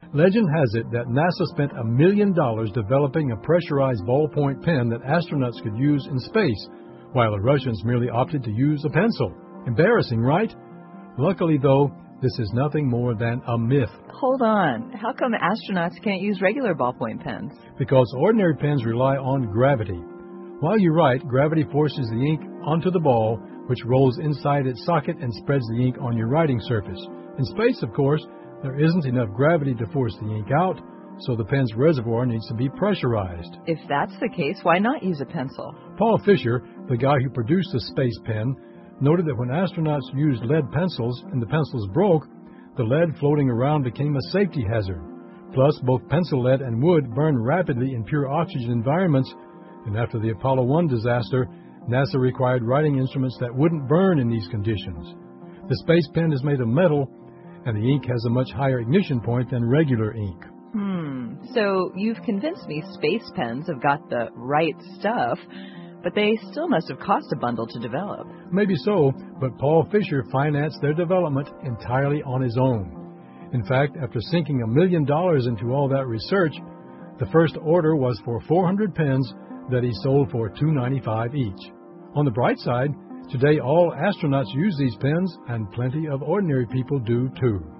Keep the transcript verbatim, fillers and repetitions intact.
Legend has it that NASA spent a million dollars developing a pressurized ballpoint pen that astronauts could use in space, while the Russians merely opted to use a pencil. Embarrassing, right? Luckily, though, this is nothing more than a myth. Hold on. How come astronauts can't use regular ballpoint pens? Because ordinary pens rely on gravity. While you write, gravity forces the ink onto the ball, which rolls inside its socket and spreads the ink on your writing surface. In space, of course, there isn't enough gravity to force the ink out, so the pen's reservoir needs to be pressurized. If that's the case, why not use a pencil? Paul Fisher, the guy who produced the space pen, noted that when astronauts used lead pencils and the pencils broke, the lead floating around became a safety hazard. Plus, both pencil lead and wood burn rapidly in pure oxygen environments, and after the Apollo one disaster, NASA required writing instruments that wouldn't burn in these conditions. The space pen is made of metal, and the ink has a much higher ignition point than regular ink. Hmm, so you've convinced me space pens have got the right stuff, but they still must have cost a bundle to develop. Maybe so, but Paul Fisher financed their development entirely on his own. In fact, after sinking a million dollars into all that research, the first order was for four hundred pens that he sold for two dollars and ninety-five cents each. On the bright side, today all astronauts use these pens, and plenty of ordinary people do too.